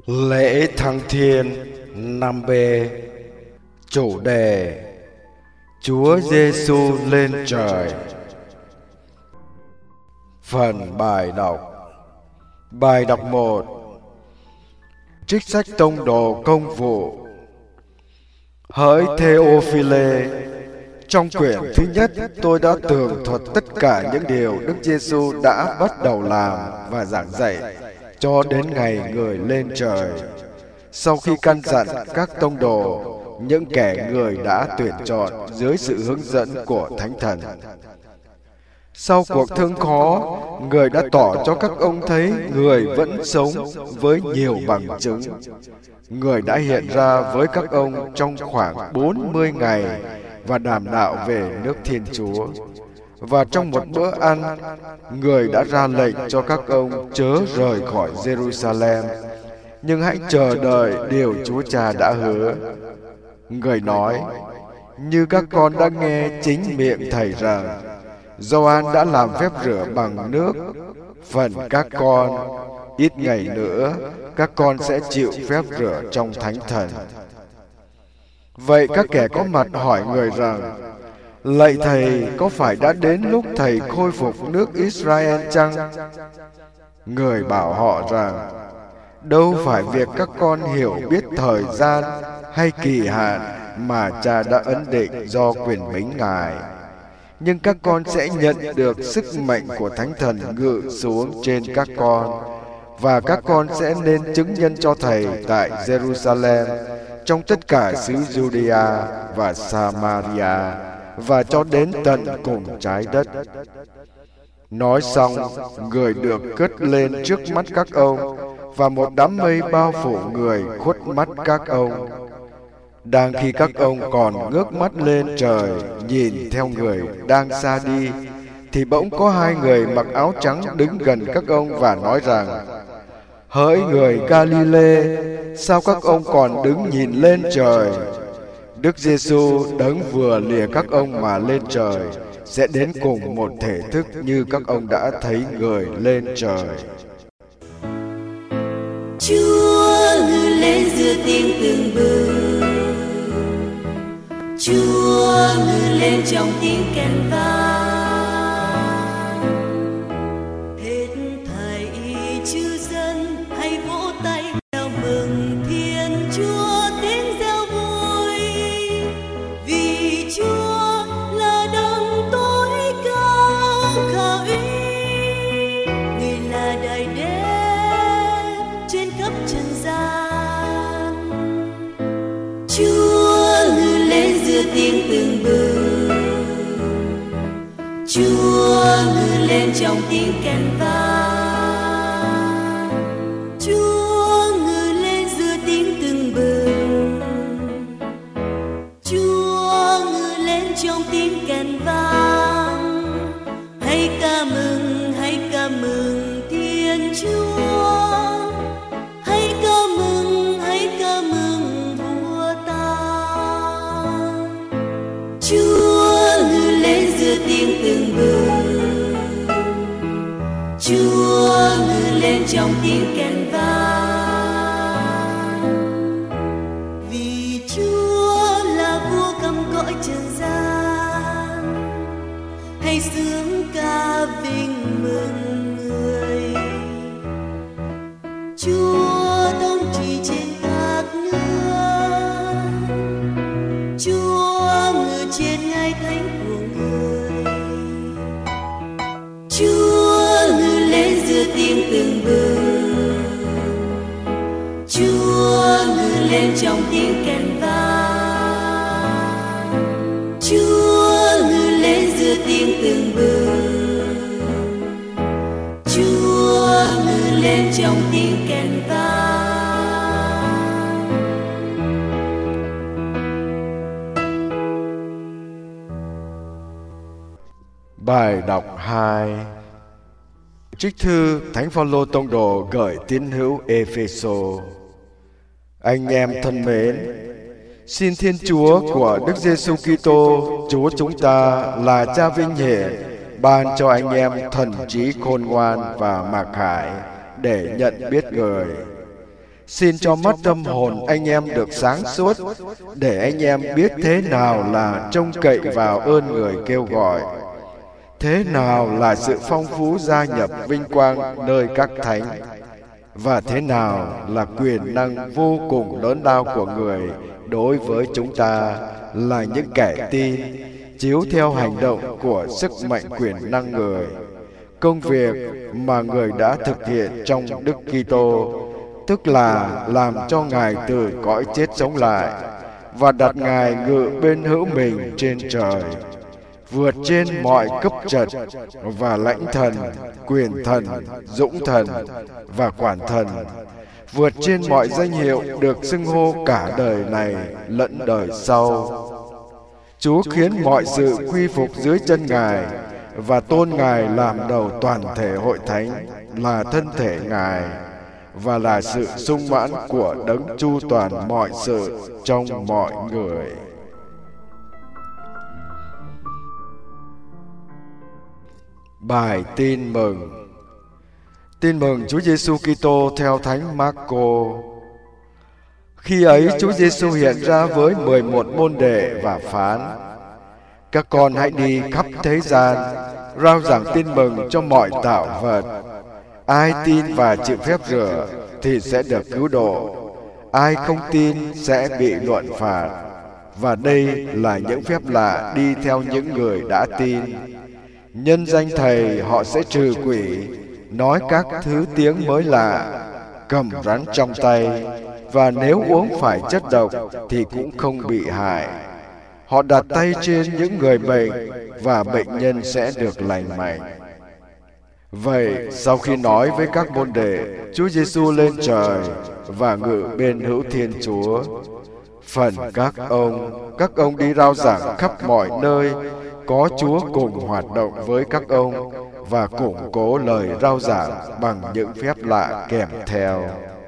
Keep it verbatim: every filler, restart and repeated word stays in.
Lễ Thăng Thiên năm B. Chủ đề: Chúa Giêsu lên trời. Phần bài đọc. Bài đọc một. Trích sách Tông Đồ Công vụ. Hỡi Theophile, trong quyển thứ nhất tôi đã tường thuật tất cả những điều Đức Giêsu đã bắt đầu làm và giảng dạy cho đến ngày Người lên trời, sau khi căn dặn các tông đồ, những kẻ Người đã tuyển chọn dưới sự hướng dẫn của Thánh Thần. Sau cuộc thương khó, Người đã tỏ cho các ông thấy Người vẫn sống với nhiều bằng chứng. Người đã hiện ra với các ông trong khoảng bốn mươi ngày và đàm đạo về nước Thiên Chúa. Và trong một bữa ăn, Người đã ra lệnh cho các ông chớ rời khỏi Jerusalem, nhưng hãy chờ đợi điều Chúa Cha đã hứa. Người nói, như các con đã nghe chính miệng Thầy rằng, Gioan đã làm phép rửa bằng nước. Phần các con, ít ngày nữa, các con sẽ chịu phép rửa trong Thánh Thần. Vậy các kẻ có mặt hỏi Người rằng, lạy Thầy, có phải đã đến lúc Thầy khôi phục nước Israel chăng? Người bảo họ rằng, đâu phải việc các con hiểu biết thời gian hay kỳ hạn mà Cha đã ấn định do quyền bính Ngài, nhưng các con sẽ nhận được sức mạnh của Thánh Thần ngự xuống trên các con, và các con sẽ nên chứng nhân cho Thầy tại Jerusalem, trong tất cả xứ Judea và Samaria, và cho đến tận cùng trái đất. Nói xong, Người được cất lên trước mắt các ông, và một đám mây bao phủ Người khuất mắt các ông. Đang khi các ông còn ngước mắt lên trời, nhìn theo Người đang xa đi, thì bỗng có hai người mặc áo trắng đứng gần các ông và nói rằng, hỡi người Galilee, sao các ông còn đứng nhìn lên trời? Đức Giêsu đấng vừa lìa các ông mà lên trời sẽ đến cùng một thể thức như các ông đã thấy Người lên trời. Chúa ngự lên giữa tiếng tường bừng, Chúa ngự lên trong tiếng kèn vang. Hết thảy chư dân hãy vỗ tay reo mừng Thiên Chúa, tiếng reo vui, vì Chúa là đấng tối cao khả uy. Người là Đại Đế trên khắp trần gian. Chúa ngự lên giữa tiếng tường bừng, Chúa ngự lên trong tiếng kèn vang. Chúa ngự lên giữa tiếng tường bừng, Chúa ngự lên trong tiếng kèn vang. Hãy ca mừng, hãy ca mừng Thiên Chúa, hãy ca mừng, hãy ca mừng Vua ta. Chúa ngự lên giữa tiếng tường bừng, Chúa ngự lên trong tiếng kèn vang. Vì Chúa là vua cầm cõi trần gian, hãy sướng ca vinh mừng Người. Chúa thống trị trên các nước, Chúa ngự trên ngai thánh của Người. Chúa ngự lên giữa tiếng tường bừng, Chúa ngự lên trong tiếng kèn vang. Chúa ngự lên giữa tiếng tường bừng, Chúa ngự lên trong tiếng kèn vang. Bài đọc hai. Trích thư Thánh Phaolô Tông Đồ gửi tín hữu Ê-phê-sô. Anh em thân mến, xin Thiên Chúa của Đức Giêsu Kitô, Chúa chúng ta là Cha vinh hiển, ban cho anh em thần trí khôn ngoan và mặc khải để nhận biết Người. Xin cho mắt tâm hồn anh em được sáng suốt, để anh em biết thế nào là trông cậy vào ơn người kêu gọi, thế nào là sự phong phú gia nhập vinh quang nơi các thánh, và thế nào là quyền năng vô cùng lớn lao của người đối với chúng ta là những kẻ tin, chiếu theo hành động của sức mạnh quyền năng người, công việc mà người đã thực hiện trong Đức Kitô, tức là làm cho Ngài từ cõi chết sống lại và đặt Ngài ngự bên hữu mình trên trời, vượt trên mọi cấp trật và lãnh thần, quyền thần, dũng thần và quản thần, vượt trên mọi danh hiệu được xưng hô cả đời này lẫn đời sau. Chúa khiến mọi sự quy phục dưới chân Ngài và tôn Ngài làm đầu toàn thể hội thánh, là thân thể Ngài và là sự sung mãn của đấng chu toàn mọi sự trong mọi người. Bài tin mừng. Tin mừng Chúa Giêsu Kitô theo Thánh Marco. Khi ấy Chúa Giêsu hiện ra với mười một môn đệ và phán: Các con hãy đi khắp thế gian, rao giảng tin mừng cho mọi tạo vật. Ai tin và chịu phép rửa thì sẽ được cứu độ, ai không tin sẽ bị luận phạt. Và đây là những phép lạ đi theo những người đã tin. Nhân danh Thầy họ sẽ trừ quỷ, nói các thứ tiếng mới lạ, cầm rắn trong tay, và nếu uống phải chất độc thì cũng không bị hại. Họ đặt tay trên những người bệnh và bệnh nhân sẽ được lành mạnh. Vậy sau khi nói với các môn đệ, Chúa Giêsu lên trời và ngự bên hữu Thiên Chúa. Phần các ông, các ông đi rao giảng khắp mọi nơi, có Chúa cùng hoạt động với các ông và củng cố lời rao giảng bằng những phép lạ kèm theo.